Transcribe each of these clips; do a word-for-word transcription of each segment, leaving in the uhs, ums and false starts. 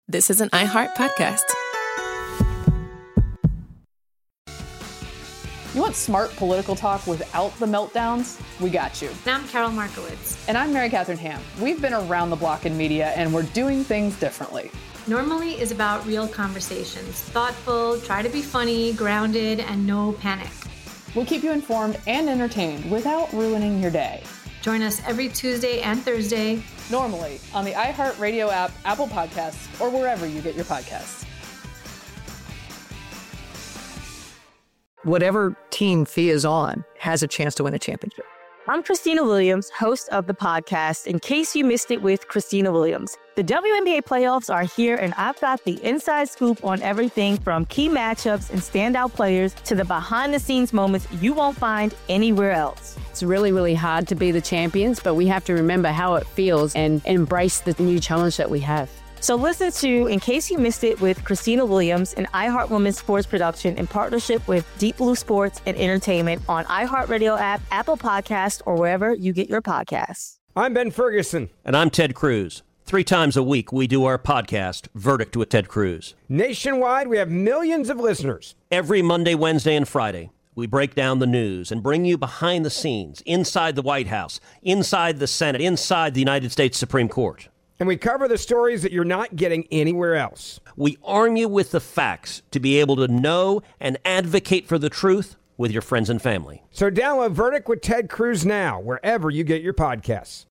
This is an iHeart podcast. You want smart political talk without the meltdowns? We got you. And I'm Carol Markowitz. And I'm Mary Catherine Ham. We've been around the block in media, and we're doing things differently. Normally is about real conversations. Thoughtful, try to be funny, grounded, and no panic. We'll keep you informed and entertained without ruining your day. Join us every Tuesday and Thursday. Normally on the iHeartRadio app, Apple Podcasts, or wherever you get your podcasts. Whatever team Fee is on has a chance to win a championship. I'm Christina Williams, host of the podcast, In Case You Missed It with Christina Williams. The W N B A playoffs are here, and I've got the inside scoop on everything from key matchups and standout players to the behind-the-scenes moments you won't find anywhere else. It's really, really hard to be the champions, but we have to remember how it feels and embrace the new challenge that we have. So listen to In Case You Missed It with Christina Williams, an iHeart Women's Sports production in partnership with Deep Blue Sports and Entertainment on iHeartRadio app, Apple Podcasts, or wherever you get your podcasts. I'm Ben Ferguson. And I'm Ted Cruz. Three times a week, we do our podcast, Verdict with Ted Cruz. Nationwide, we have millions of listeners. Every Monday, Wednesday, and Friday, we break down the news and bring you behind the scenes, inside the White House, inside the Senate, inside the United States Supreme Court. And we cover the stories that you're not getting anywhere else. We arm you with the facts to be able to know and advocate for the truth with your friends and family. So download Verdict with Ted Cruz now, wherever you get your podcasts.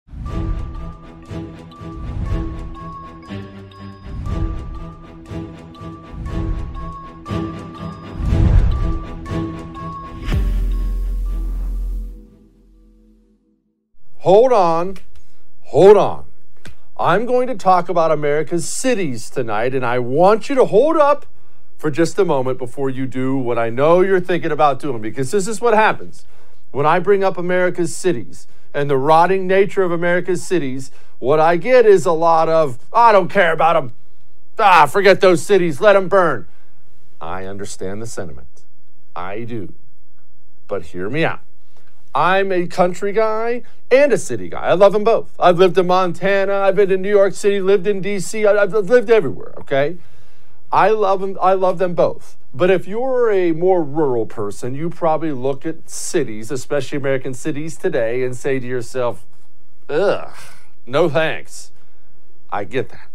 Hold on. Hold on. I'm going to talk about America's cities tonight, and I want you to hold up for just a moment before you do what I know you're thinking about doing, because this is what happens. When I bring up America's cities and the rotting nature of America's cities, what I get is a lot of, I don't care about them. Ah, forget those cities. Let them burn. I understand the sentiment. I do. But hear me out. I'm a country guy and a city guy. I love them both. I've lived in Montana. I've been in New York City, lived in D C. I've lived everywhere, okay? I love them. I love them both. But if you're a more rural person, you probably look at cities, especially American cities today, and say to yourself, ugh, no thanks. I get that.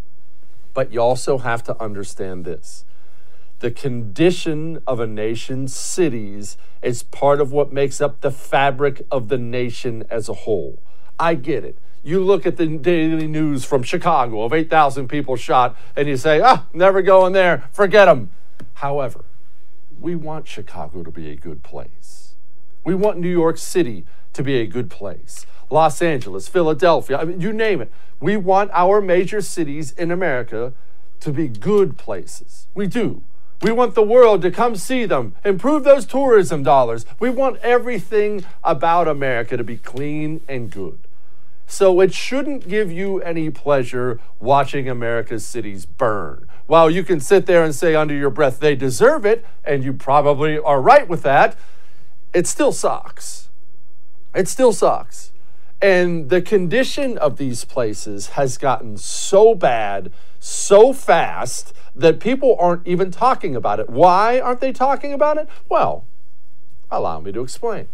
But you also have to understand this. The condition of a nation's cities is part of what makes up the fabric of the nation as a whole. I get it. You look at the daily news from Chicago of eight thousand people shot, and you say, ah, never going there, forget them. However, we want Chicago to be a good place. We want New York City to be a good place. Los Angeles, Philadelphia, I mean, you name it. We want our major cities in America to be good places. We do. We want the world to come see them, improve those tourism dollars. We want everything about America to be clean and good. So it shouldn't give you any pleasure watching America's cities burn. While you can sit there and say under your breath they deserve it, and you probably are right with that, it still sucks. It still sucks. And the condition of these places has gotten so bad, so fast, that people aren't even talking about it. Why aren't they talking about it? Well, allow me to explain.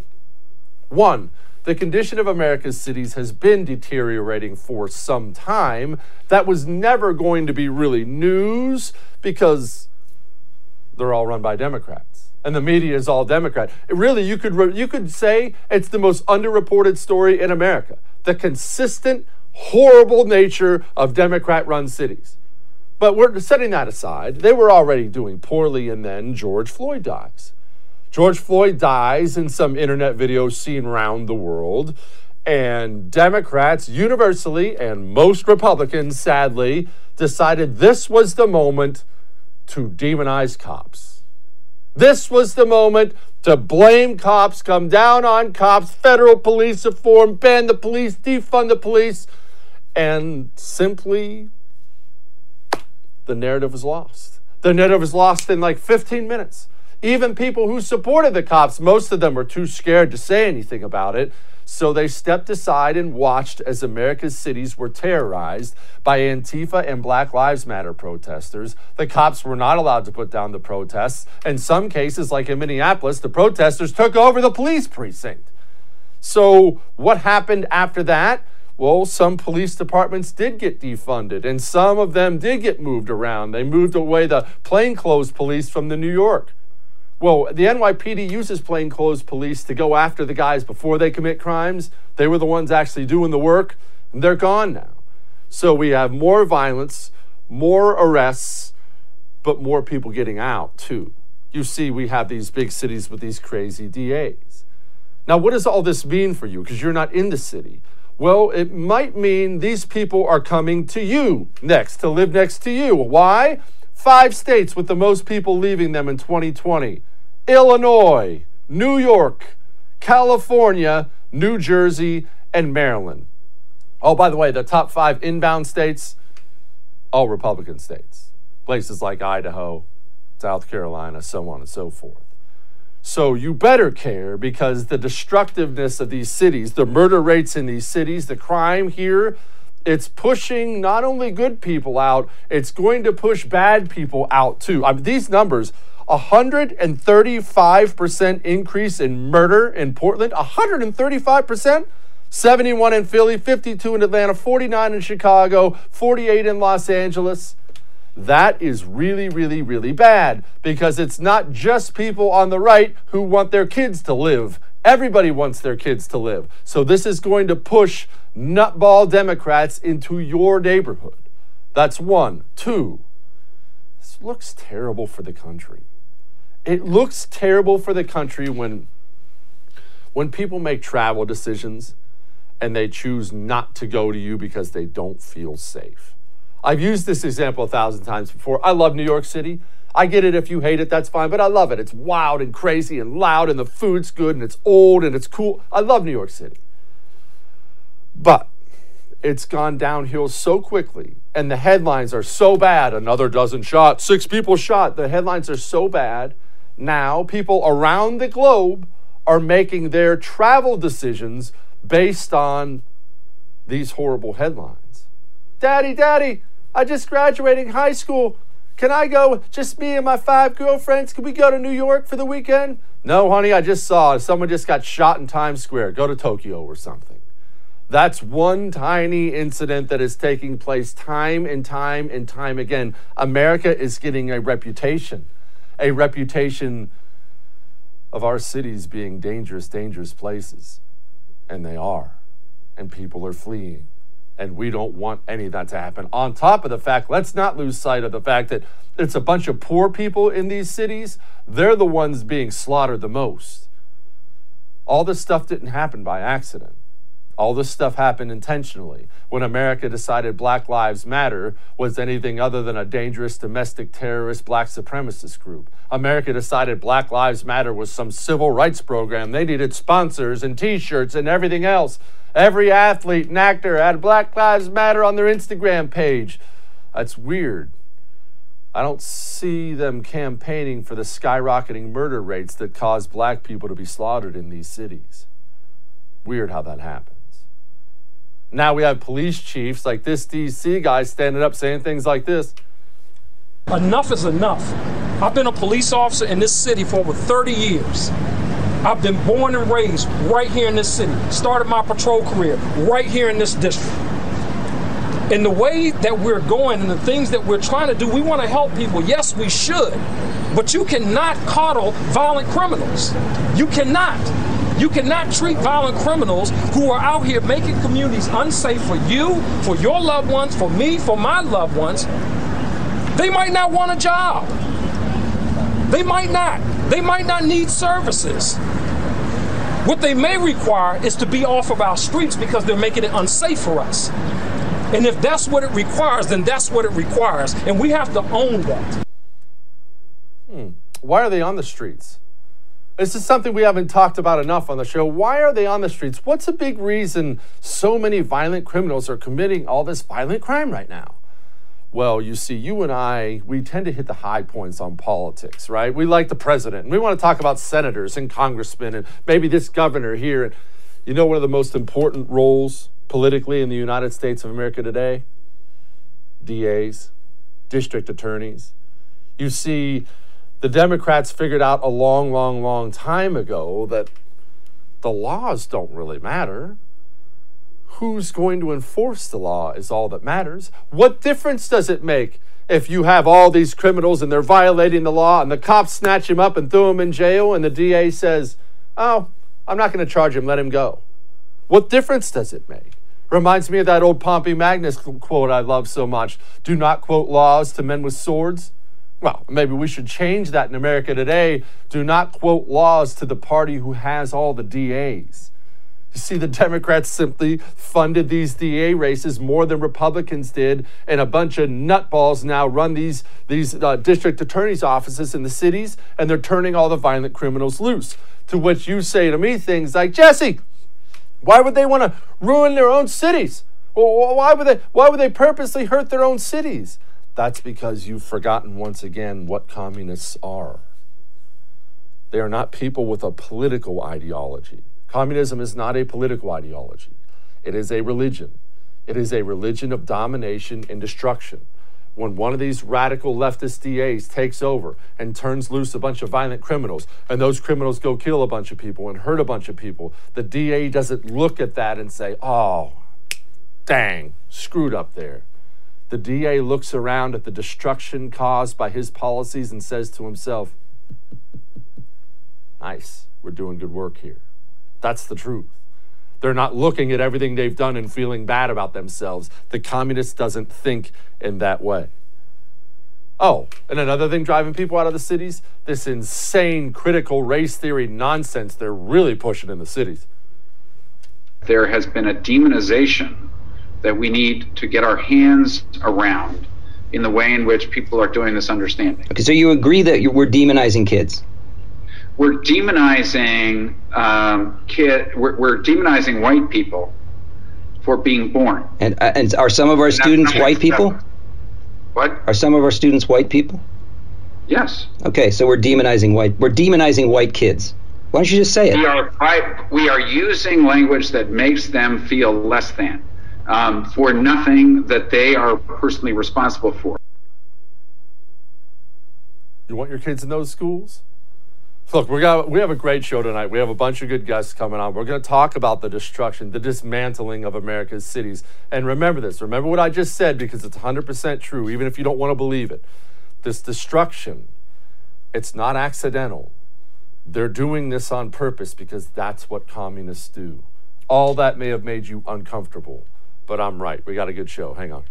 One, the condition of America's cities has been deteriorating for some time. That was never going to be really news because they're all run by Democrats. And the media is all Democrat. Really, you could you could say it's the most underreported story in America. The consistent, horrible nature of Democrat-run cities. But we're setting that aside. They were already doing poorly, and then George Floyd dies. George Floyd dies in some internet video seen around the world, and Democrats universally, and most Republicans, sadly, decided this was the moment to demonize cops. This was the moment to blame cops, come down on cops, federal police reform, ban the police, defund the police, and simply the narrative was lost. The narrative was lost in like fifteen minutes. Even people who supported the cops, most of them were too scared to say anything about it. So they stepped aside and watched as America's cities were terrorized by Antifa and Black Lives Matter protesters. The cops were not allowed to put down the protests. In some cases, like in Minneapolis, the protesters took over the police precinct. So what happened after that? Well, some police departments did get defunded, and some of them did get moved around. They moved away the plainclothes police from the New York. Well, the N Y P D uses plainclothes police to go after the guys before they commit crimes. They were the ones actually doing the work, and they're gone now. So we have more violence, more arrests, but more people getting out too. You see, we have these big cities with these crazy D As. Now, what does all this mean for you? Because you're not in the city. Well, it might mean these people are coming to you next, to live next to you. Why? Five states with the most people leaving them in twenty twenty. Illinois, New York, California, New Jersey, and Maryland. Oh, by the way, the top five inbound states, all Republican states. Places like Idaho, South Carolina, so on and so forth. So you better care, because the destructiveness of these cities, the murder rates in these cities, the crime here, it's pushing not only good people out, it's going to push bad people out too. I mean, these numbers, one hundred thirty-five percent increase in murder in Portland, one hundred thirty-five percent, seventy-one in Philly, fifty-two in Atlanta, forty-nine in Chicago, forty-eight in Los Angeles. That is really, really, really bad, because it's not just people on the right who want their kids to live. Everybody wants their kids to live. So this is going to push nutball Democrats into your neighborhood. That's one. Two, this looks terrible for the country. It looks terrible for the country when, when people make travel decisions and they choose not to go to you because they don't feel safe. I've used this example a thousand times before. I love New York City. I get it if you hate it, that's fine, but I love it. It's wild and crazy and loud, and the food's good, and it's old, and it's cool. I love New York City. But it's gone downhill so quickly, and the headlines are so bad. Another dozen shot, six people shot. The headlines are so bad. Now people around the globe are making their travel decisions based on these horrible headlines. Daddy, Daddy, I just graduated high school. Can I go, just me and my five girlfriends, can we go to New York for the weekend? No, honey, I just saw someone just got shot in Times Square. Go to Tokyo or something. That's one tiny incident that is taking place time and time and time again. America is getting a reputation, a reputation of our cities being dangerous, dangerous places. And they are. And people are fleeing. And we don't want any of that to happen. On top of the fact, let's not lose sight of the fact that it's a bunch of poor people in these cities. They're the ones being slaughtered the most. All this stuff didn't happen by accident. All this stuff happened intentionally. When America decided Black Lives Matter was anything other than a dangerous domestic terrorist black supremacist group. America decided Black Lives Matter was some civil rights program. They needed sponsors and t-shirts and everything else. Every athlete and actor had Black Lives Matter on their Instagram page. That's weird. I don't see them campaigning for the skyrocketing murder rates that cause black people to be slaughtered in these cities. Weird how that happens. Now we have police chiefs like this D C guy standing up saying things like this. Enough is enough. I've been a police officer in this city for over thirty years. I've been born and raised right here in this city. Started my patrol career right here in this district. In the way that we're going and the things that we're trying to do, we want to help people. Yes, we should. But you cannot coddle violent criminals. You cannot. You cannot treat violent criminals who are out here making communities unsafe for you, for your loved ones, for me, for my loved ones. They might not want a job. They might not. They might not need services. What they may require is to be off of our streets because they're making it unsafe for us. And if that's what it requires, then that's what it requires. And we have to own that. Hmm. Why are they on the streets? This is something we haven't talked about enough on the show. Why are they on the streets? What's a big reason so many violent criminals are committing all this violent crime right now? Well, you see, you and I, we tend to hit the high points on politics, right? We like the president, and we want to talk about senators and congressmen and maybe this governor here. And you know one of the most important roles politically in the United States of America today? D As, district attorneys. You see, the Democrats figured out a long, long, long time ago that the laws don't really matter. Who's going to enforce the law is all that matters. What difference does it make if you have all these criminals and they're violating the law and the cops snatch him up and throw him in jail and the D A says, oh, I'm not going to charge him, let him go? What difference does it make? Reminds me of that old Pompey Magnus quote I love so much. Do not quote laws to men with swords. Well, maybe we should change that in America today. Do not quote laws to the party who has all the D As. You see, the Democrats simply funded these D A races more than Republicans did, and a bunch of nutballs now run these, these uh, district attorneys' offices in the cities, and they're turning all the violent criminals loose. To which you say to me things like, Jesse, why would they want to ruin their own cities? Well, why would they, why would they purposely hurt their own cities? That's because you've forgotten once again what communists are. They are not people with a political ideology. Communism is not a political ideology. It is a religion. It is a religion of domination and destruction. When one of these radical leftist D As takes over and turns loose a bunch of violent criminals, and those criminals go kill a bunch of people and hurt a bunch of people, the D A doesn't look at that and say, oh, dang, screwed up there. The D A looks around at the destruction caused by his policies and says to himself, nice, we're doing good work here. That's the truth. They're not looking at everything they've done and feeling bad about themselves. The communist doesn't think in that way. Oh, and another thing driving people out of the cities, this insane critical race theory nonsense they're really pushing in the cities. There has been a demonization that we need to get our hands around in the way in which people are doing this understanding. Okay, so you agree that you, we're demonizing kids? We're demonizing um, kid. We're, we're demonizing white people for being born. And uh, and are some of our students white people? What? Are some of our students white people? Yes. Okay, so we're demonizing white. We're demonizing white kids. Why don't you just say it? We are, we are using language that makes them feel less than um, for nothing that they are personally responsible for. You want your kids in those schools? Look, we got we have a great show tonight. We have a bunch of good guests coming on. We're going to talk about the destruction, the dismantling of America's cities. And remember this. Remember what I just said, because it's one hundred percent true, even if you don't want to believe it. This destruction, it's not accidental. They're doing this on purpose because that's what communists do. All that may have made you uncomfortable, but I'm right. We got a good show. Hang on.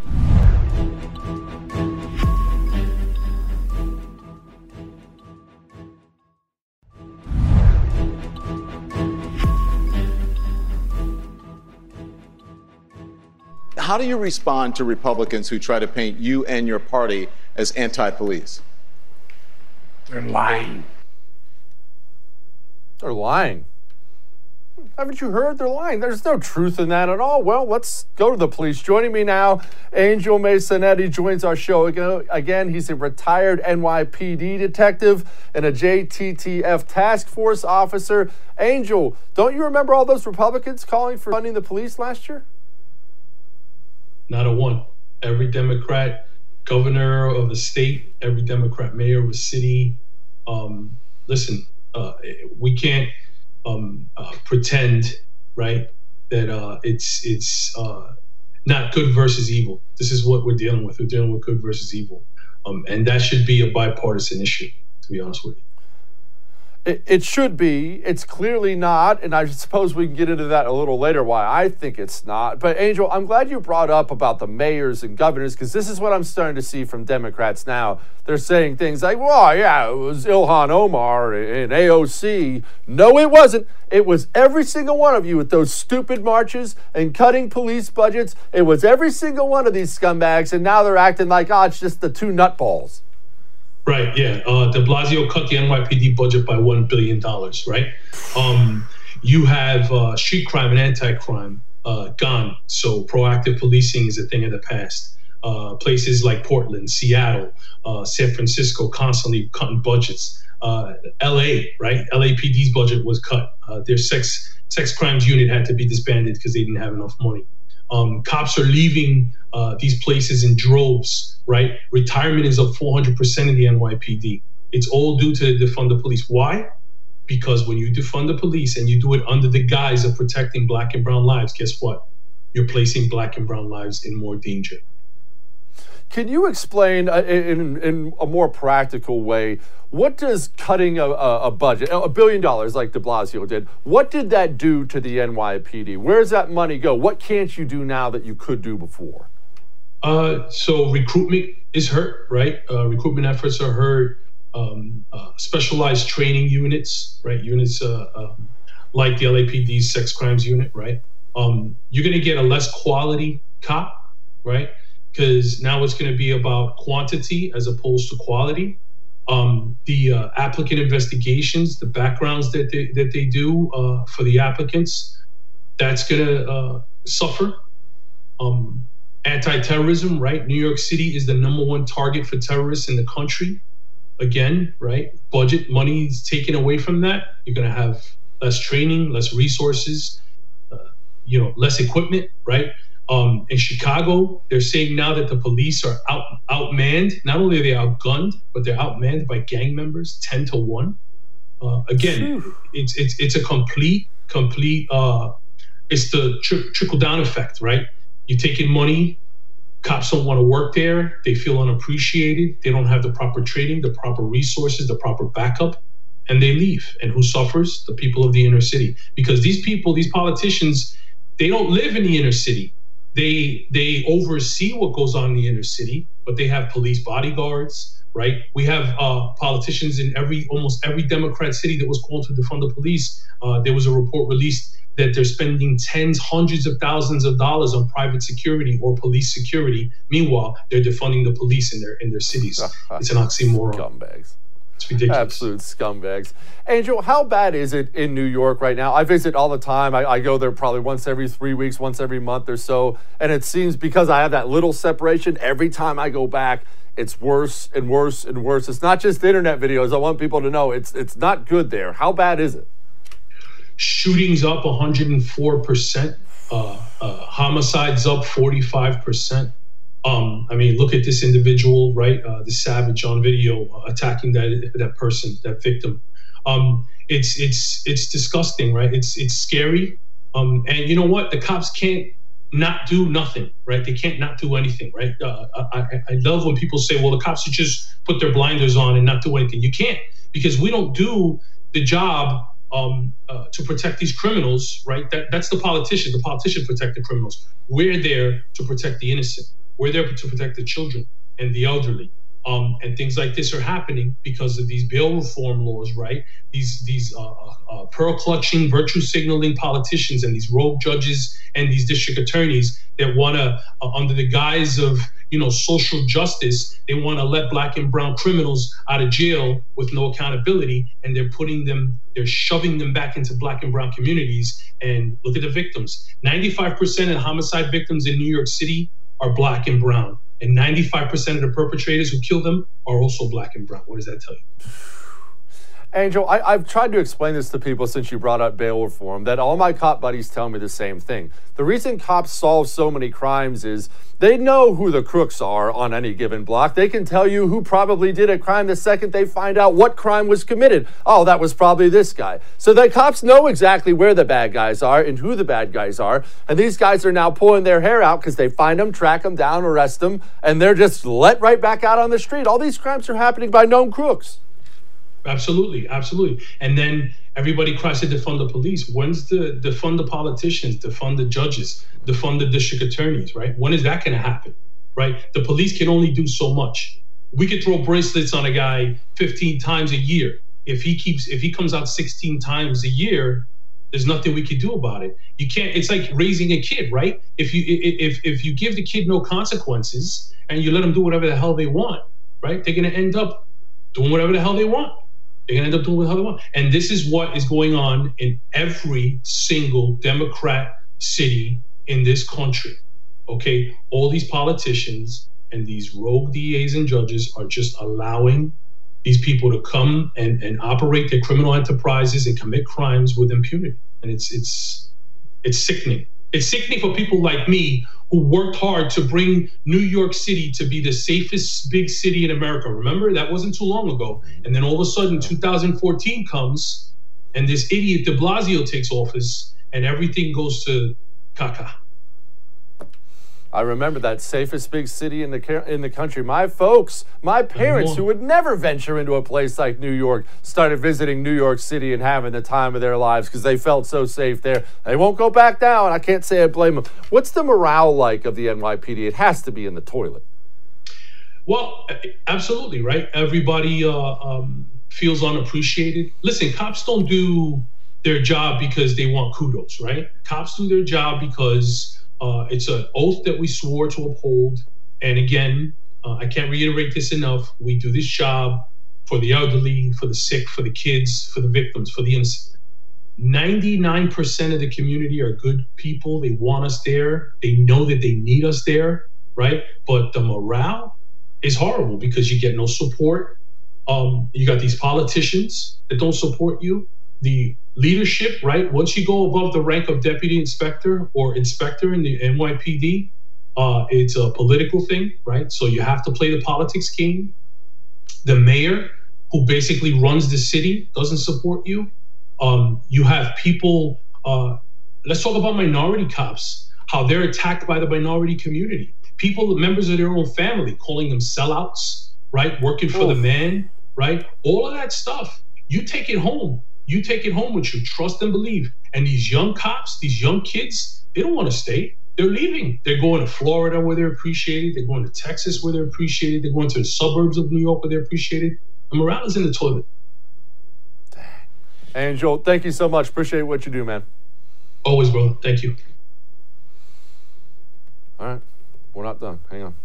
How do you respond to Republicans who try to paint you and your party as anti-police? They're lying. They're lying. Haven't you heard? They're lying. There's no truth in that at all. Well, let's go to the police. Joining me now, Angel Masonetti joins our show again. He's a retired N Y P D detective and a J T T F task force officer. Angel, don't you remember all those Republicans calling for funding the police last year? Not a one. Every Democrat governor of a state, every Democrat mayor of a city. Um, listen, uh, we can't um, uh, pretend, right, that uh, it's it's uh, not good versus evil. This is what we're dealing with. We're dealing with good versus evil, um, and that should be a bipartisan issue, to be honest with you. It, it should be. It's clearly not, and I suppose we can get into that a little later, why I think it's not. But, Angel, I'm glad you brought up about the mayors and governors, because this is what I'm starting to see from Democrats now. They're saying things like, well, yeah, it was Ilhan Omar and A O C. No, it wasn't. It was every single one of you with those stupid marches and cutting police budgets. It was every single one of these scumbags, and now they're acting like, oh, it's just the two nutballs. Right, yeah. Uh, de Blasio cut the N Y P D budget by one billion dollars, right? Um, you have uh, street crime and anti-crime uh, gone, so proactive policing is a thing of the past. Uh, places like Portland, Seattle, uh, San Francisco constantly cutting budgets. Uh, L A, right? L A P D's budget was cut. Uh, their sex sex crimes unit had to be disbanded because they didn't have enough money. Um, cops are leaving uh, these places in droves, right? Retirement is up four hundred percent in the N Y P D. It's all due to defund the police. Why? Because when you defund the police and you do it under the guise of protecting black and brown lives, guess what? You're placing black and brown lives in more danger. Can you explain uh, in, in a more practical way, what does cutting a, a budget, a billion dollars like de Blasio did, what did that do to the N Y P D? Where does that money go? What can't you do now that you could do before? Uh, so recruitment is hurt, right? Uh, recruitment efforts are hurt. Um, uh, specialized training units, right? Units uh, uh, like the L A P D's sex crimes unit, right? Um, you're going to get a less quality cop, right? Because now it's going to be about quantity as opposed to quality. Um, the uh, applicant investigations, the backgrounds that they, that they do uh, for the applicants, that's going to uh, suffer. Um, anti-terrorism, right? New York City is the number one target for terrorists in the country. Again, right? Budget money is taken away from that. You're going to have less training, less resources, uh, you know, less equipment, right? Um, in Chicago, they're saying now that the police are out outmanned. Not only are they outgunned, but they're outmanned by gang members, ten to one. Uh, again, it's it's it's a complete complete. Uh, it's the tri- trickle down effect, right? You're taking money. Cops don't want to work there. They feel unappreciated. They don't have the proper training, the proper resources, the proper backup, and they leave. And who suffers? The people of the inner city. Because these people, these politicians, they don't live in the inner city. They they oversee what goes on in the inner city, but they have police bodyguards, right? We have uh, politicians in every almost every Democrat city that was called to defund the police. Uh, there was a report released that they're spending tens, hundreds of thousands of dollars on private security or police security. Meanwhile, they're defunding the police in their in their cities. It's an oxymoron. Scumbags. It's ridiculous. Absolute scumbags. Angel, how bad is it in New York right now? I visit all the time. I, I go there probably once every three weeks, once every month or so. And it seems because I have that little separation, every time I go back, it's worse and worse and worse. It's not just internet videos. I want people to know it's it's not good there. How bad is it? Shootings up one hundred four percent. Uh, uh, homicides up forty-five percent. Um, I mean, look at this individual, right? Uh, the savage on video uh, attacking that that person, that victim. Um, it's it's it's disgusting, right? It's it's scary. Um, and you know what? The cops can't not do nothing, right? They can't not do anything, right? Uh, I, I love when people say, well, the cops should just put their blinders on and not do anything. You can't, because we don't do the job um, uh, to protect these criminals, right? That that's the politician. The politician protect the criminals. We're there to protect the innocent. We're there to protect the children and the elderly. Um, and things like this are happening because of these bail reform laws, right? These these uh, uh, pearl clutching, virtue signaling politicians and these rogue judges and these district attorneys that want to, uh, under the guise of, you know, social justice, they want to let black and brown criminals out of jail with no accountability, and they're putting them, they're shoving them back into black and brown communities. And look at the victims. ninety-five percent of homicide victims in New York City are black and brown. And ninety-five percent of the perpetrators who kill them are also black and brown. What does that tell you? Angel, I, I've tried to explain this to people since you brought up bail reform, that all my cop buddies tell me the same thing. The reason cops solve so many crimes is they know who the crooks are on any given block. They can tell you who probably did a crime the second they find out what crime was committed. Oh, that was probably this guy. So the cops know exactly where the bad guys are and who the bad guys are. And these guys are now pulling their hair out because they find them, track them down, arrest them, and they're just let right back out on the street. All these crimes are happening by known crooks. Absolutely, absolutely. And then everybody cries to defund the police. When's the defund the politicians, defund the judges, defund the district attorneys, right? When is that going to happen, right? The police can only do so much. We could throw bracelets on a guy fifteen times a year. If he keeps, if he comes out sixteen times a year, there's nothing we could do about it. You can't. It's like raising a kid, right? If you if if you give the kid no consequences and you let them do whatever the hell they want, right? They're going to end up doing whatever the hell they want. They're going to end up doing what they want. And this is what is going on in every single Democrat city in this country. okay? All these politicians and these rogue D As and judges are just allowing these people to come and, and operate their criminal enterprises and commit crimes with impunity. And it's it's it's sickening. It's sickening for people like me who worked hard to bring New York City to be the safest big city in America. Remember, that wasn't too long ago. And then all of a sudden, two thousand fourteen comes, and this idiot de Blasio takes office, and everything goes to caca. I remember that safest big city in the in the country. My folks, my parents who would never venture into a place like New York started visiting New York City and having the time of their lives because they felt so safe there. They won't go back down. I can't say I blame them. What's the morale like of the N Y P D? It has to be in the toilet. Well, absolutely, right? Everybody uh, um, feels unappreciated. Listen, cops don't do their job because they want kudos, right? Cops do their job because Uh, it's an oath that we swore to uphold. And again, uh, I can't reiterate this enough. We do this job for the elderly, for the sick, for the kids, for the victims, for the innocent. ninety-nine percent of the community are good people. They want us there. They know that they need us there, right? But the morale is horrible because you get no support. Um, you got these politicians that don't support you. The leadership, right? Once you go above the rank of deputy inspector or inspector in the N Y P D, uh, it's a political thing, right? So you have to play the politics game. The mayor, who basically runs the city, doesn't support you. Um, you have people, uh, let's talk about minority cops, how they're attacked by the minority community. People, members of their own family, calling them sellouts, right? Working for oh. the man, right? All of that stuff. You take it home. You take it home with you. Trust and believe. And these young cops, these young kids, they don't want to stay. They're leaving. They're going to Florida where they're appreciated. They're going to Texas where they're appreciated. They're going to the suburbs of New York where they're appreciated. The morale is in the toilet. Angel, thank you so much. Appreciate what you do, man. Always, brother. Thank you. All right. We're not done. Hang on.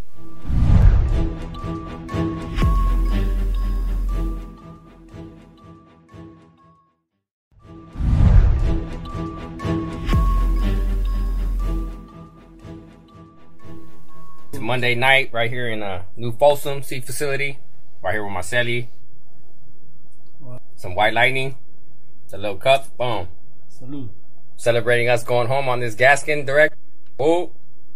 Monday night right here in uh, New Folsom Sea Facility, right here with Marcelli. Some White Lightning. It's a little cup. Boom. Salute. Celebrating us going home on this Gaskin direct. Oh.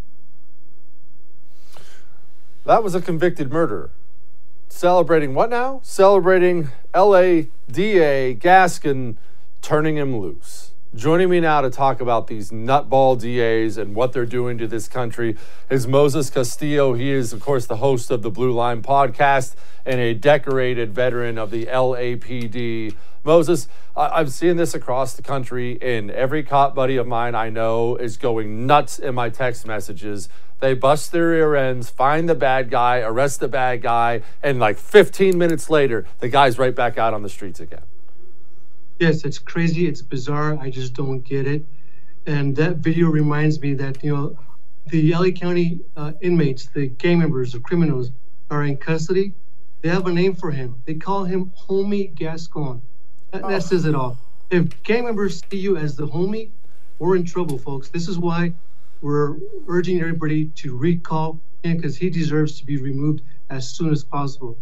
That was a convicted murderer. Celebrating what now? Celebrating L A D A Gaskin turning him loose. Joining me now to talk about these nutball D As and what they're doing to this country is Moses Castillo. He is, of course, the host of the Blue Line podcast and a decorated veteran of the L A P D. Moses, I- I've seen this across the country, and every cop buddy of mine I know is going nuts in my text messages. They bust their ear ends, find the bad guy, arrest the bad guy, and like fifteen minutes later, the guy's right back out on the streets again. Yes, it's crazy. It's bizarre. I just don't get it. And that video reminds me that, you know, the L A County uh, inmates, the gang members, the criminals are in custody. They have a name for him. They call him Homie Gascon. That, that says it all. If gang members see you as the homie, we're in trouble, folks. This is why we're urging everybody to recall him, because he deserves to be removed as soon as possible.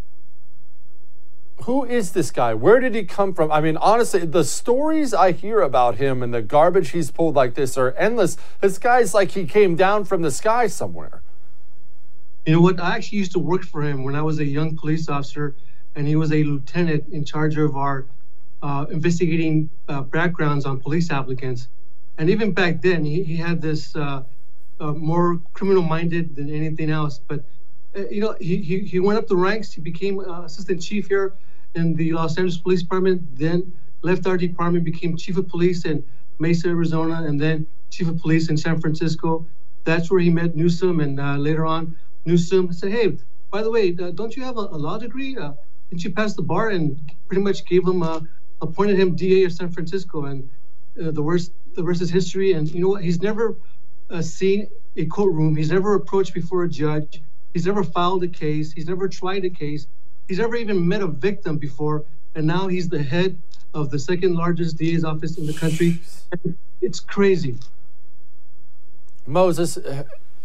Who is this guy? Where did he come from? I mean, honestly, the stories I hear about him and the garbage he's pulled like this are endless. This guy's like he came down from the sky somewhere. You know what? I actually used to work for him when I was a young police officer, and he was a lieutenant in charge of our uh, investigating uh, backgrounds on police applicants. And even back then, he, he had this uh, uh, more criminal-minded than anything else. But, uh, you know, he, he, he went up the ranks. He became uh, assistant chief here in the Los Angeles Police Department, then left our department, became chief of police in Mesa, Arizona, and then chief of police in San Francisco. That's where he met Newsom, and uh, later on, Newsom said, hey, by the way, uh, don't you have a, a law degree? Uh, didn't you pass the bar? And pretty much gave him, uh, appointed him D A of San Francisco, and uh, the worst, the rest is history. And you know what? He's never uh, seen a courtroom. He's never approached before a judge. He's never filed a case. He's never tried a case. He's never even met a victim before, and now he's the head of the second largest D A's office in the country. It's crazy. Moses,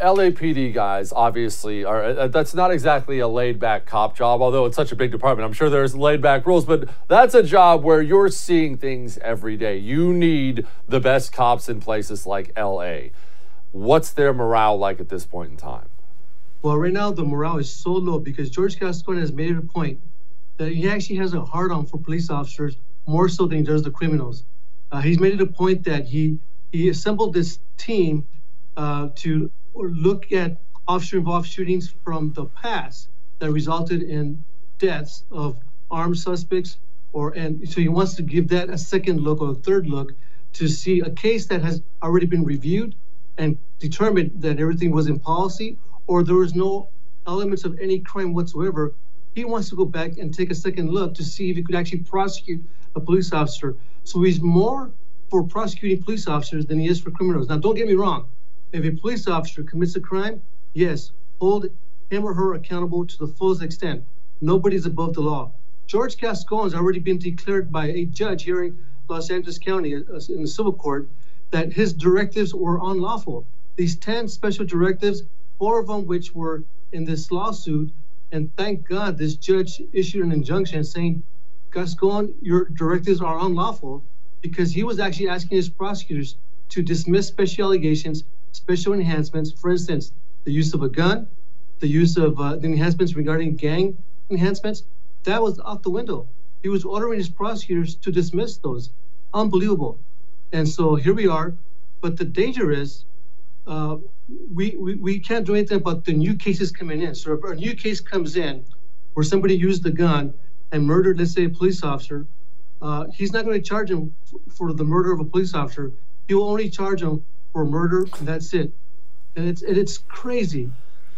L A P D guys obviously are, uh, that's not exactly a laid-back cop job, although it's such a big department. I'm sure there's laid-back rules, but that's a job where you're seeing things every day. You need the best cops in places like L A. What's their morale like at this point in time? Well, right now the morale is so low because George Gascon has made it a point that he actually has a hard-on for police officers more so than he does the criminals. Uh, he's made it a point that he he assembled this team uh, to look at officer-involved shootings from the past that resulted in deaths of armed suspects, or and so he wants to give that a second look or a third look to see a case that has already been reviewed and determined that everything was in policy or there was no elements of any crime whatsoever. He wants to go back and take a second look to see if he could actually prosecute a police officer. So he's more for prosecuting police officers than he is for criminals. Now, don't get me wrong. If a police officer commits a crime, yes, hold him or her accountable to the fullest extent. Nobody's above the law. George Gascon has already been declared by a judge here in Los Angeles County in the civil court that his directives were unlawful. These ten special directives, four of them which were in this lawsuit, and thank God this judge issued an injunction saying, Gascon, your directives are unlawful, because he was actually asking his prosecutors to dismiss special allegations, special enhancements, for instance, the use of a gun, the use of uh, the enhancements regarding gang enhancements. That was out the window. He was ordering his prosecutors to dismiss those. Unbelievable. And so here we are. But the danger is uh, we, we, we can't do anything about the new cases coming in. So if a new case comes in where somebody used the gun and murdered, let's say, a police officer, uh, he's not going to charge him f- for the murder of a police officer. He will only charge him for murder, and that's it. And it's, and it's crazy.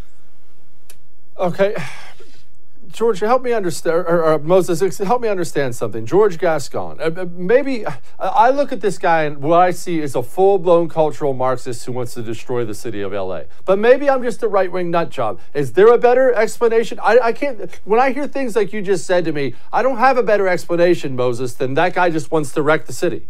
Okay. George, help me understand, or, or Moses, help me understand something. George Gascon, uh, maybe I look at this guy and what I see is a full-blown cultural Marxist who wants to destroy the city of L A. But maybe I'm just a right-wing nut job. Is there a better explanation? I, I can't, when I hear things like you just said to me, I don't have a better explanation, Moses, than that guy just wants to wreck the city.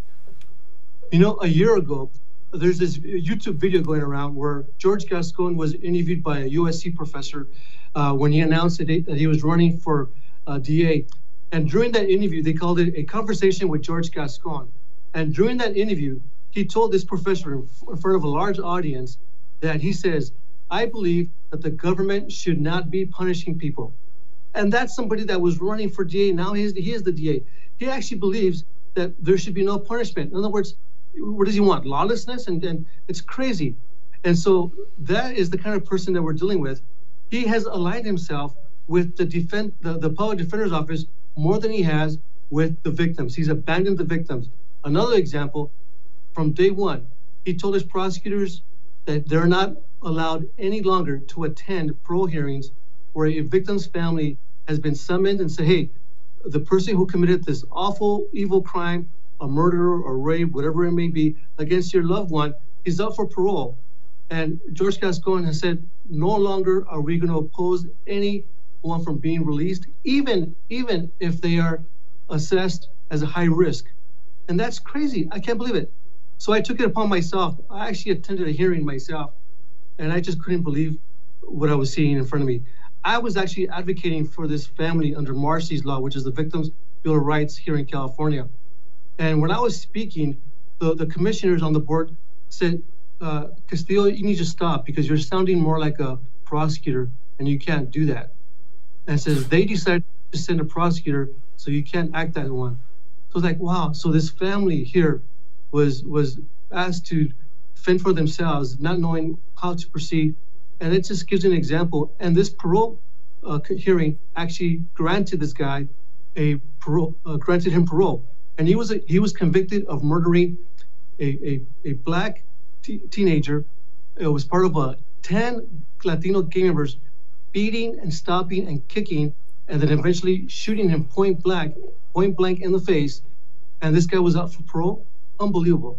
You know, a year ago, there's this YouTube video going around where George Gascon was interviewed by a U S C professor Uh, when he announced that he, that he was running for uh, D A. And during that interview, they called it a conversation with George Gascon. And during that interview, he told this professor in, in front of a large audience that he says, I believe that the government should not be punishing people. And that's somebody that was running for D A. Now he is, he is the D A. He actually believes that there should be no punishment. In other words, what does he want? Lawlessness? And, and it's crazy. And so that is the kind of person that we're dealing with. He has aligned himself with the, defend, the, the public defender's office more than he has with the victims. He's abandoned the victims. Another example, from day one, he told his prosecutors that they're not allowed any longer to attend parole hearings where a victim's family has been summoned and say, hey, the person who committed this awful, evil crime, a murder or rape, whatever it may be, against your loved one, is up for parole. And George Gascon has said, no longer are we going to oppose anyone from being released, even, even if they are assessed as a high risk. And that's crazy. I can't believe it. So I took it upon myself. I actually attended a hearing myself, and I just couldn't believe what I was seeing in front of me. I was actually advocating for this family under Marsy's Law, which is the Victims' Bill of Rights here in California. And when I was speaking, the, the commissioners on the board said, Uh, Castillo, you need to stop because you're sounding more like a prosecutor and you can't do that. And says they decided to send a prosecutor, so you can't act that one. So it's like, wow. So this family here was was asked to fend for themselves, not knowing how to proceed. And it just gives an example. And this parole uh, hearing actually granted this guy a parole, uh, granted him parole. And he was a, he was convicted of murdering a a, a black T- teenager. It was part of a ten Latino gang members beating and stopping and kicking, and then eventually shooting him point blank, point blank in the face. And this guy was out for parole. Unbelievable.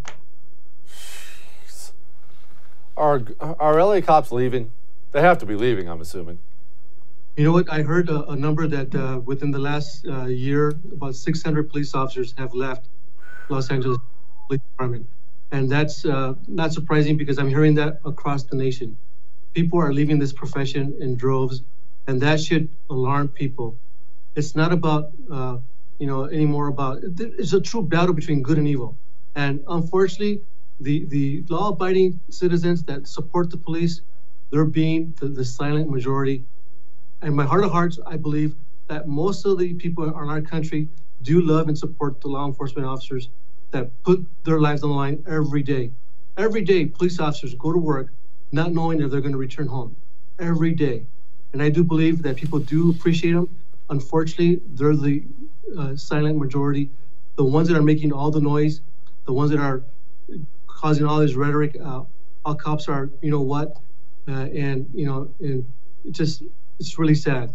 Are are L A cops leaving? They have to be leaving, I'm assuming. You know what? I heard a, a number that uh, within the last uh, year, about six hundred police officers have left Los Angeles Police Department. And that's uh, not surprising because I'm hearing that across the nation. people are leaving this profession in droves, and that should alarm people. It's not about, uh, you know, anymore about, it's a true battle between good and evil. And unfortunately, the, the law-abiding citizens that support the police, they're being the, the silent majority. And in my heart of hearts, I believe that most of the people in our country do love and support the law enforcement officers that put their lives on the line every day. Every day, police officers go to work not knowing if they're going to return home. Every day. And I do believe that people do appreciate them. Unfortunately, they're the uh, silent majority. The ones that are making all the noise, the ones that are causing all this rhetoric, uh, all cops are, you know what, uh, and, you know, and it just, it's really sad.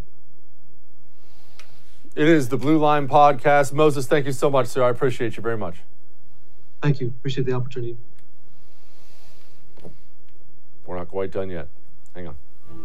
It is the Blue Line Podcast. Moses, thank you so much, sir. I appreciate you very much. Thank you. Appreciate the opportunity. We're not quite done yet. Hang on.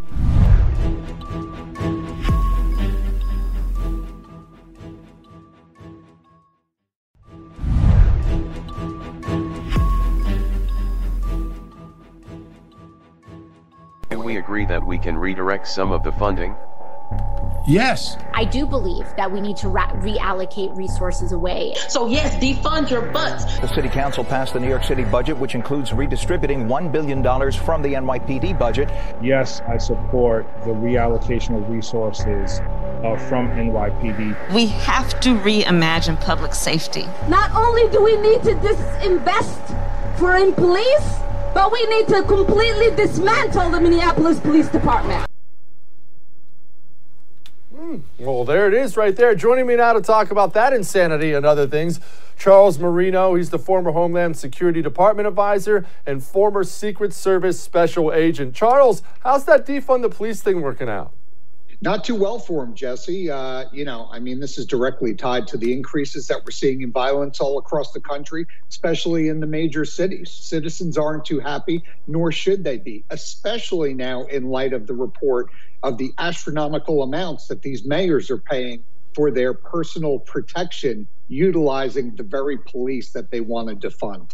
Do we agree that we can redirect some of the funding? Yes. I do believe that we need to ra- reallocate resources away. So yes, defund your butts. The city council passed the New York City budget, which includes redistributing one billion dollars from the N Y P D budget. Yes, I support the reallocation of resources uh, from N Y P D. We have to reimagine public safety. Not only do we need to disinvest for in police, but we need to completely dismantle the Minneapolis Police Department. Well, there it is right there. Joining me now to talk about that insanity and other things, Charles Marino. He's the former Homeland Security Department advisor and former Secret Service special agent. Charles, how's that defund the police thing working out? Not too well for him, Jesse. Uh, you know, I mean, this is directly tied to the increases that we're seeing in violence all across the country, especially in the major cities. Citizens aren't too happy, nor should they be, especially now in light of the report of the astronomical amounts that these mayors are paying for their personal protection, utilizing the very police that they want to defund.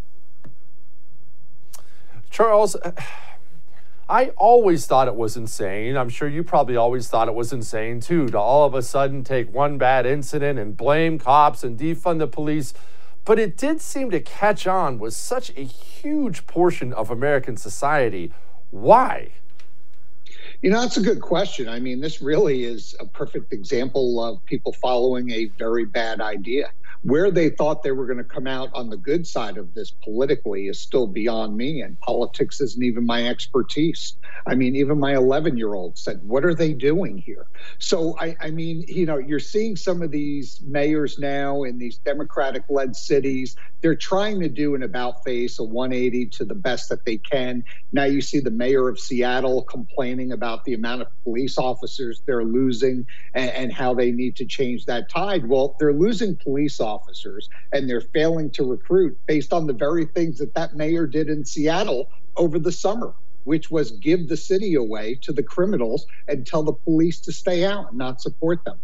Charles, I always thought it was insane. I'm sure you probably always thought it was insane too, to all of a sudden take one bad incident and blame cops and defund the police. But it did seem to catch on with such a huge portion of American society. Why? You know, that's a good question. I mean, this really is a perfect example of people following a very bad idea. Where they thought they were going to come out on the good side of this politically is still beyond me, and politics isn't even my expertise. I mean, even my eleven-year-old said, what are they doing here? So, I, I mean, you know, you're seeing some of these mayors now in these Democratic-led cities. They're trying to do an about-face, a one eighty to the best that they can. Now you see the mayor of Seattle complaining about the amount of police officers they're losing and, and how they need to change that tide. Well, they're losing police officers. officers and they're failing to recruit based on the very things that that mayor did in Seattle over the summer, which was give the city away to the criminals and tell the police to stay out and not support them.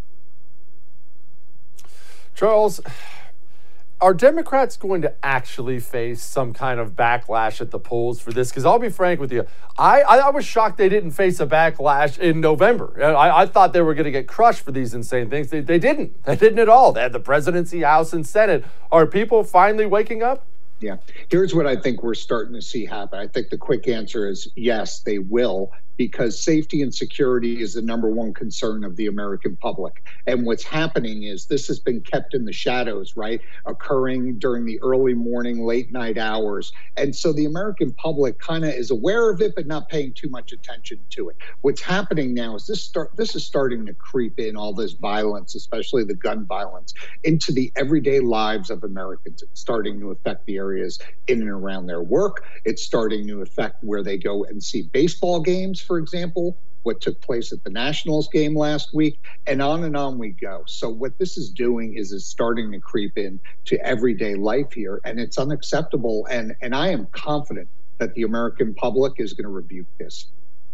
Charles, are Democrats going to actually face some kind of backlash at the polls for this? Because I'll be frank with you, I, I was shocked they didn't face a backlash in November. I, I thought they were going to get crushed for these insane things. They, they didn't. They didn't at all. They had the presidency, House, and Senate. Are people finally waking up? Yeah. Here's what I think we're starting to see happen. I think the quick answer is yes, they will, because safety and security is the number one concern of the American public. And what's happening is this has been kept in the shadows, right? Occurring during the early morning, late night hours. And so the American public kind of is aware of it, but not paying too much attention to it. What's happening now is this start, this is starting to creep in, all this violence, especially the gun violence, into the everyday lives of Americans. It's starting to affect the areas in and around their work. It's starting to affect where they go and see baseball games, for example, what took place at the Nationals game last week, and on and on we go. So what this is doing is it's starting to creep in to everyday life here, and it's unacceptable. And, and I am confident that the American public is going to rebuke this.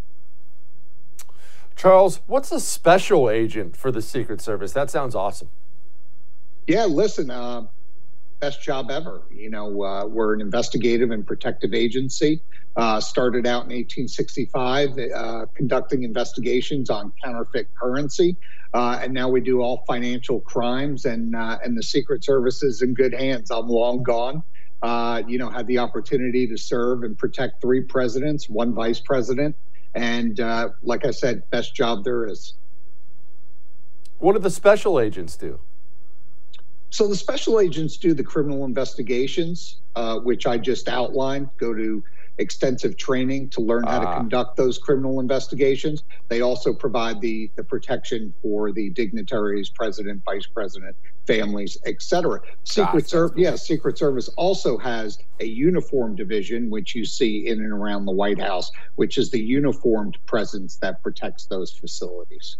Charles, what's a special agent for the Secret Service? That sounds awesome. Yeah, listen, uh, best job ever. You know, uh, we're an investigative and protective agency. Uh, started out in eighteen sixty-five, uh, conducting investigations on counterfeit currency, uh, and now we do all financial crimes. And uh, and the Secret Service is in good hands. I'm long gone. Uh, you know, had the opportunity to serve and protect three presidents, one vice president, and uh, like I said, best job there is. What do the special agents do? So the special agents do the criminal investigations, uh, which I just outlined. Go to extensive training to learn how ah. to conduct those criminal investigations. They also provide the, the protection for the dignitaries, president, vice president, families, et cetera. Secret Service, yeah, Secret Service also has a uniform division, which you see in and around the White House, which is the uniformed presence that protects those facilities.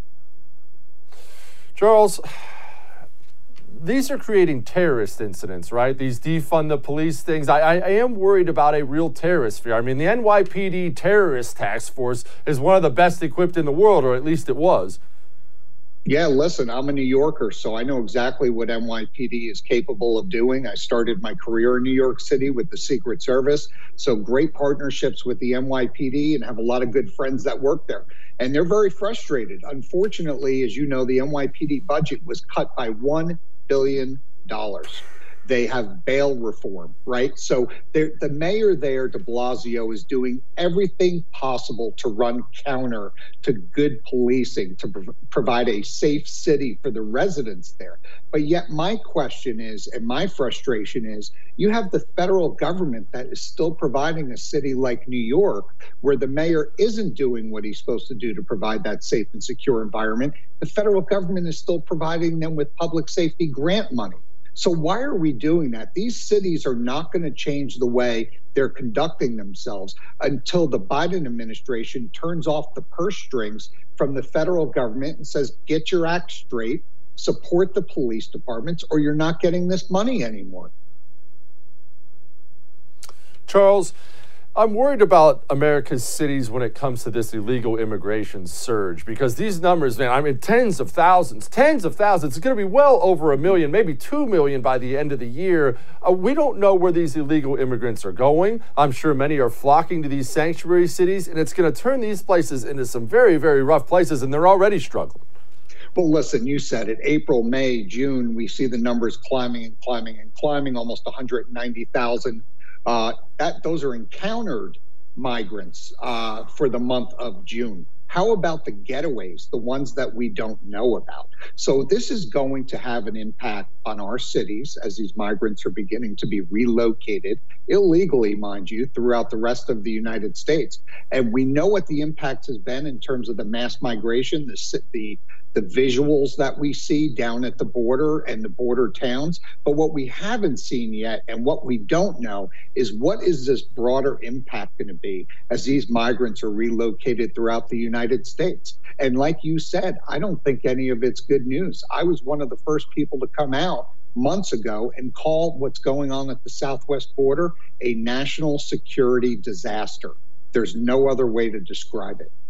Charles, these are creating terrorist incidents, right? These defund the police things. I, I, I am worried about a real terrorist fear. I mean, the N Y P D terrorist task force is one of the best equipped in the world, or at least it was. Yeah, listen, I'm a New Yorker, so I know exactly what N Y P D is capable of doing. I started my career in New York City with the Secret Service, so great partnerships with the N Y P D and have a lot of good friends that work there. And they're very frustrated. Unfortunately, as you know, the N Y P D budget was cut by one billion dollars. They have bail reform, right? So the mayor there, de Blasio, is doing everything possible to run counter to good policing, to prov- provide a safe city for the residents there. But yet my question is, and my frustration is, you have the federal government that is still providing a city like New York, where the mayor isn't doing what he's supposed to do to provide that safe and secure environment. The federal government is still providing them with public safety grant money. So why are we doing that? These cities are not going to change the way they're conducting themselves until the Biden administration turns off the purse strings from the federal government and says, get your act straight, support the police departments, or you're not getting this money anymore. Charles, I'm worried about America's cities when it comes to this illegal immigration surge, because these numbers, man, I mean, tens of thousands, tens of thousands. It's going to be well over a million, maybe two million by the end of the year. Uh, we don't know where these illegal immigrants are going. I'm sure many are flocking to these sanctuary cities, and it's going to turn these places into some very, very rough places, and they're already struggling. Well, listen, you said it. April, May, June, we see the numbers climbing and climbing and climbing, almost one hundred ninety thousand. Uh, that those are encountered migrants uh, for the month of June. How about the getaways, the ones that we don't know about? So this is going to have an impact on our cities as these migrants are beginning to be relocated illegally, mind you, throughout the rest of the United States. And we know what the impact has been in terms of the mass migration, the the the visuals that we see down at the border and the border towns. But what we haven't seen yet, and what we don't know, is what is this broader impact going to be as these migrants are relocated throughout the United States? And like you said, I don't think any of it's good news. I was one of the first people to come out months ago and call what's going on at the southwest border a national security disaster. There's no other way to describe it.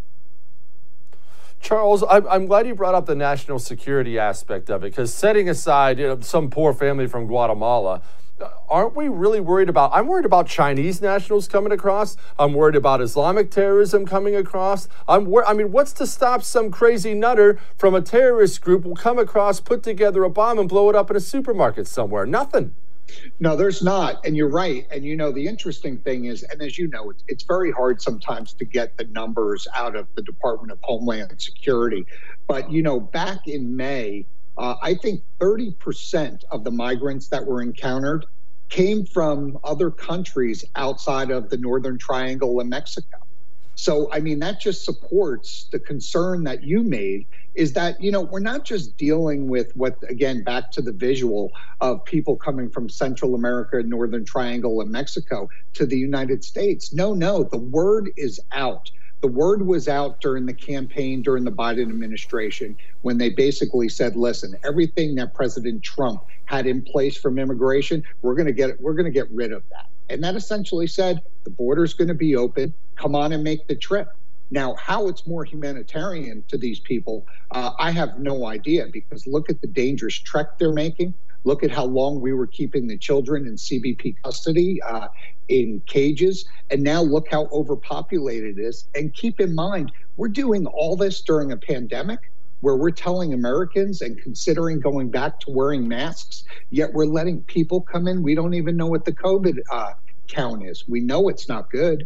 Charles, I'm glad you brought up the national security aspect of it, because setting aside, you know, some poor family from Guatemala, aren't we really worried about, I'm worried about Chinese nationals coming across. I'm worried about Islamic terrorism coming across. I'm wor- I mean, what's to stop some crazy nutter from a terrorist group will come across, put together a bomb and blow it up in a supermarket somewhere? Nothing. No, there's not. And you're right. And, you know, the interesting thing is, and as you know, it's, it's very hard sometimes to get the numbers out of the Department of Homeland Security. But, you know, back in May, uh, I think thirty percent of the migrants that were encountered came from other countries outside of the Northern Triangle and Mexico. So, I mean, that just supports the concern that you made, is that, you know, we're not just dealing with what, again, back to the visual of people coming from Central America, Northern Triangle, and Mexico to the United States. No, no, the word is out. The word was out during the campaign, during the Biden administration, when they basically said, listen, everything that President Trump had in place from immigration, we're going to get we're going to get rid of that. And that essentially said the border's going to be open. Come on and make the trip. Now, how it's more humanitarian to these people, uh, I have no idea, because look at the dangerous trek they're making. Look at how long we were keeping the children in C B P custody, uh, in cages. And now look how overpopulated it is. And keep in mind, we're doing all this during a pandemic where we're telling Americans and considering going back to wearing masks, yet we're letting people come in. We don't even know what the COVID uh, count is. We know it's not good.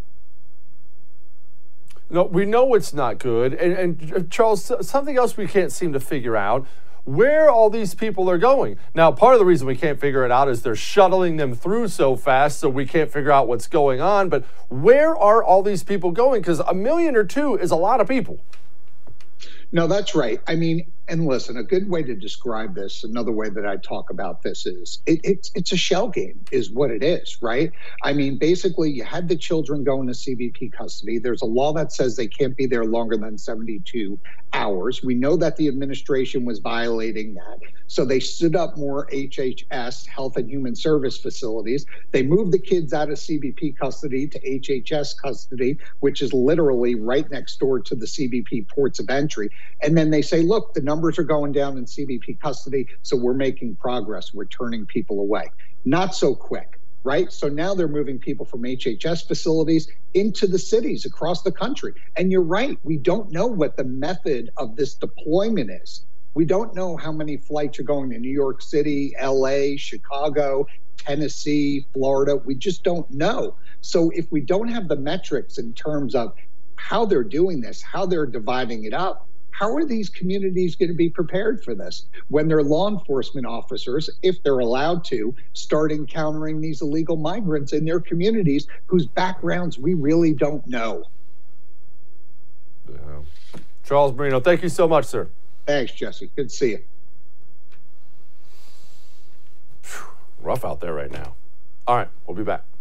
No, we know it's not good. And, and Charles, something else we can't seem to figure out, where all these people are going. Now, part of the reason we can't figure it out is they're shuttling them through so fast, so we can't figure out what's going on. But where are all these people going? Because a million or two is a lot of people. No, that's right. I mean, and listen, a good way to describe this, another way that I talk about this is it, it's it's a shell game is what it is, right? I mean, basically, you had the children go into C B P custody. There's a law that says they can't be there longer than seventy-two hours. We know that the administration was violating that. So they stood up more H H S, Health and Human Service facilities. They moved the kids out of C B P custody to H H S custody, which is literally right next door to the C B P ports of entry. And then they say, look, the numbers are going down in C B P custody, so we're making progress. We're turning people away. Not so quick, right? So now they're moving people from H H S facilities into the cities across the country. And you're right, we don't know what the method of this deployment is. We don't know how many flights are going to New York City, L A, Chicago, Tennessee, Florida. We just don't know. So if we don't have the metrics in terms of how they're doing this, how they're dividing it up, how are these communities going to be prepared for this when their law enforcement officers, if they're allowed to, start encountering these illegal migrants in their communities whose backgrounds we really don't know? Yeah. Charles Marino, thank you so much, sir. Thanks, Jesse. Good to see you. Whew, rough out there right now. All right, we'll be back.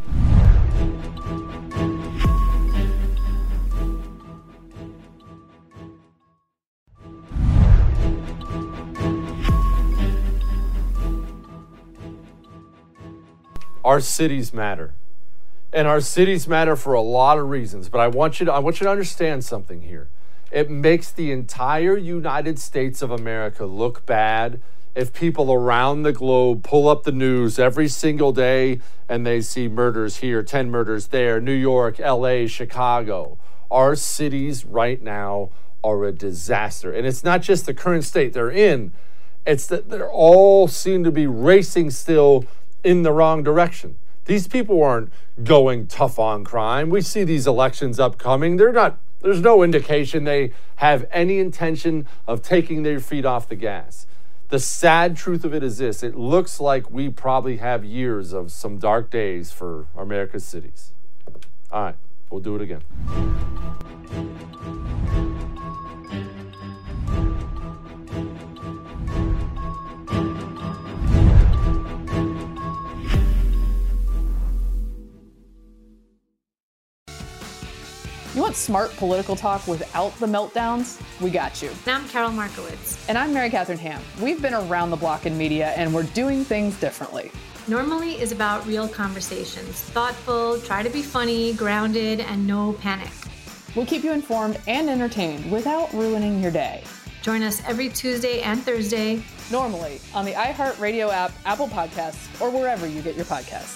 Our cities matter. And our cities matter for a lot of reasons, but I want you to I want you to understand something here. It makes the entire United States of America look bad if people around the globe pull up the news every single day and they see murders here, ten murders there, New York, L A, Chicago. Our cities right now are a disaster. And it's not just the current state they're in, it's that they're all seem to be racing still in the wrong direction. These people aren't going tough on crime. We see these elections upcoming. They're not, there's no indication they have any intention of taking their feet off the gas. The sad truth of it is this: it looks like we probably have years of some dark days for America's cities. All right, we'll do it again. You want smart political talk without the meltdowns? We got you. I'm Carol Markowitz. And I'm Mary Catherine Ham. We've been around the block in media, and we're doing things differently. Normally is about real conversations. Thoughtful, try to be funny, grounded, and no panic. We'll keep you informed and entertained without ruining your day. Join us every Tuesday and Thursday. Normally on the iHeartRadio app, Apple Podcasts, or wherever you get your podcasts.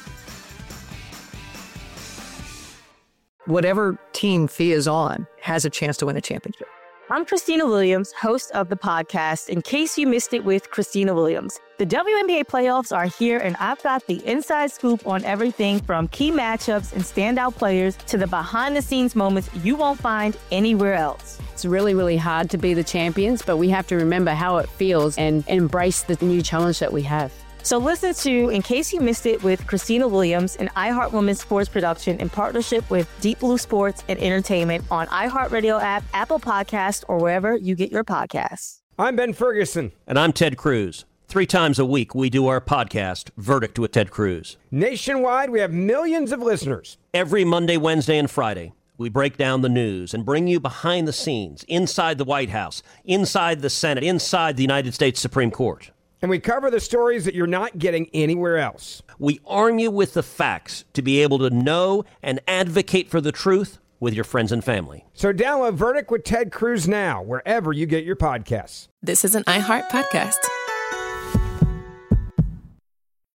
Whatever team Fee is on has a chance to win a championship. I'm Christina Williams, host of the podcast, In Case You Missed It with Christina Williams. The W N B A playoffs are here, and I've got the inside scoop on everything from key matchups and standout players to the behind-the-scenes moments you won't find anywhere else. It's really, really hard to be the champions, but we have to remember how it feels and embrace the new challenge that we have. So listen to In Case You Missed It with Christina Williams, an iHeart Women's Sports production in partnership with Deep Blue Sports and Entertainment on iHeartRadio app, Apple Podcasts, or wherever you get your podcasts. I'm Ben Ferguson. And I'm Ted Cruz. Three times a week, we do our podcast, Verdict with Ted Cruz. Nationwide, we have millions of listeners. Every Monday, Wednesday, and Friday, we break down the news and bring you behind the scenes, inside the White House, inside the Senate, inside the United States Supreme Court. And we cover the stories that you're not getting anywhere else. We arm you with the facts to be able to know and advocate for the truth with your friends and family. So download Verdict with Ted Cruz now, wherever you get your podcasts. This is an iHeart podcast.